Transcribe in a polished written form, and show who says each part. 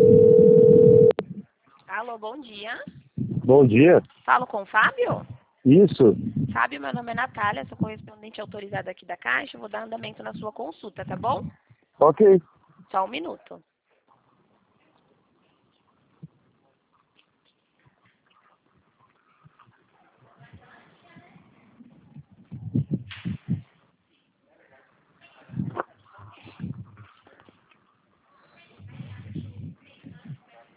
Speaker 1: Alô, bom dia.
Speaker 2: Bom dia.
Speaker 1: Falo com o Fábio?
Speaker 2: Isso.
Speaker 1: Fábio, meu nome é Natália, sou correspondente autorizada aqui da Caixa. Vou dar andamento na sua consulta, tá bom?
Speaker 2: Ok.
Speaker 1: Só um minuto.